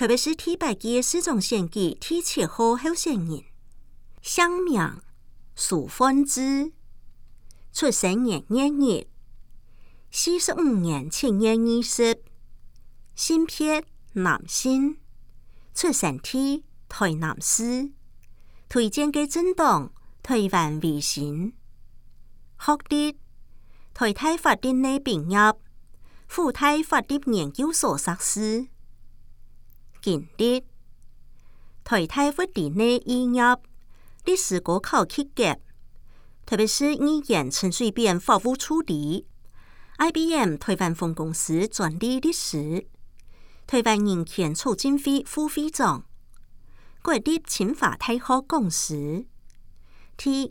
特别是第8届市长选举第7号候选人。姓名：苏焕智，出生年月日：45年7月20，性别男性，出生地台南市，推荐嘅政党台湾维新。学历：台大法律系毕业，附大法律研究所硕士。经历：台大物理系毕业，历史高考及格，特别是语言陈水扁法务处理。IBM 台湾分公司专利律师，台湾人权促进会副会长，国立清华大学讲师，第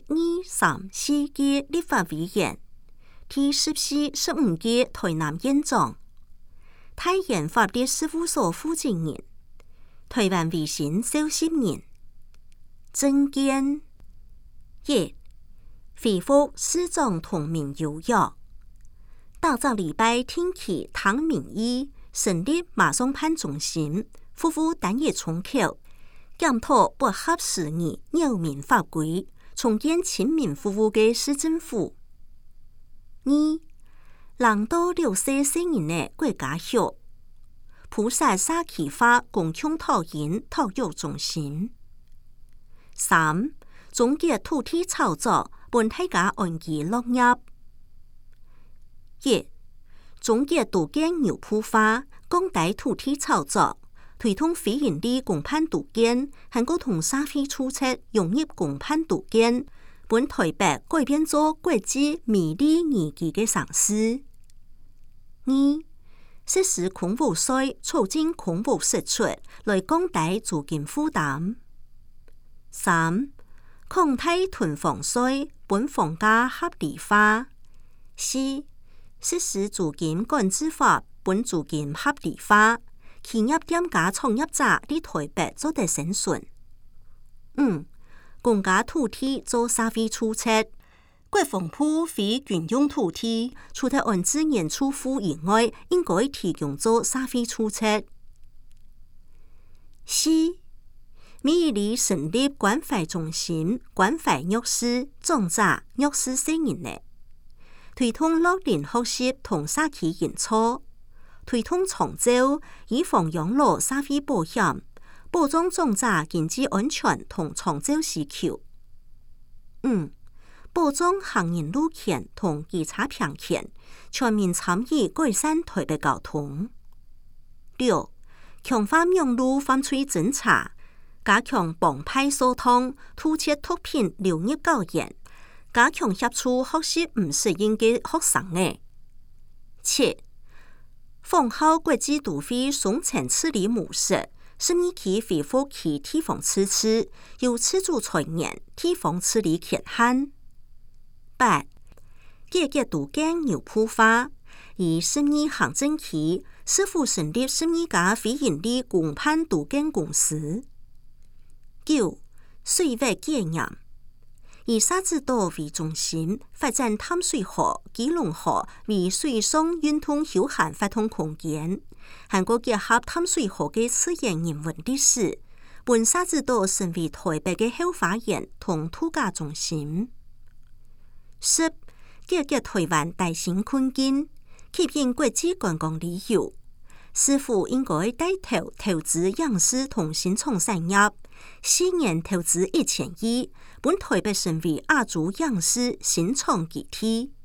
2、3、4屆立法委員，第14、15屆台南縣長，太原法律事務所負責人，台灣維新召集人。政見：1. 恢復市長同名邀約，打造禮拜天起唐明義成立馬松潘中心，服務單一窗口，檢討不合時宜擾民法規，重建親民服務嘅市政府。2. 人道6歲成人嘅國家學，菩薩沙奇花共享托嬰托育中心。3. 終結土地炒作，本大家安居樂業。1. 終結杜建牛埔化，降低土地炒作，推動非營利公辦杜建，韓國同社會促進融入公辦杜建，本台北改變做國際美麗宜居嘅城市。2. 實施空屋稅，促進空屋釋出，來降低租金負擔。3. 降低囤房稅，本房價合理化。4. 實施租金管制法，本租金合理化，企業店家創業者喺台北做得生存。5. 公家土地做社會促進，國防部非軍用土地，除咗按自然處付以外，應該提供做社會促進。4. 美里成立關懷中心，關懷弱勢、長者、弱勢成人嘅，推動樂齡學習同社區營造，推動長照、以房養老社會保險，保障長者經濟安全同長照需求。5. 保障行人路權同機車平權，全面參與改善台北交通。6. 強化網絡犯罪偵查，加強幫派疏通，突切毒品流入校園，加強協助學習唔適應嘅學生嘅。7. 仿效國際都會鬆錢處理模式，12期恢復其地方自治，由自主財源地方處理權限。8. 改革杜建牛埔化，以12行政區市府成立12家非營利公辦杜建公司。9. 水域經驗，以沙子島為中心，發展淡水河、基隆河為水上運動休閒活動空間。韓國結合淡水河嘅自然人文歷史，本沙子島成為台北嘅後花園同度假中心。10. 解決台灣大型困境，吸引國際觀光旅遊。市府應該帶頭投資影視同新創產業，4年投資1000億，本台北成為亞洲影視新創基地。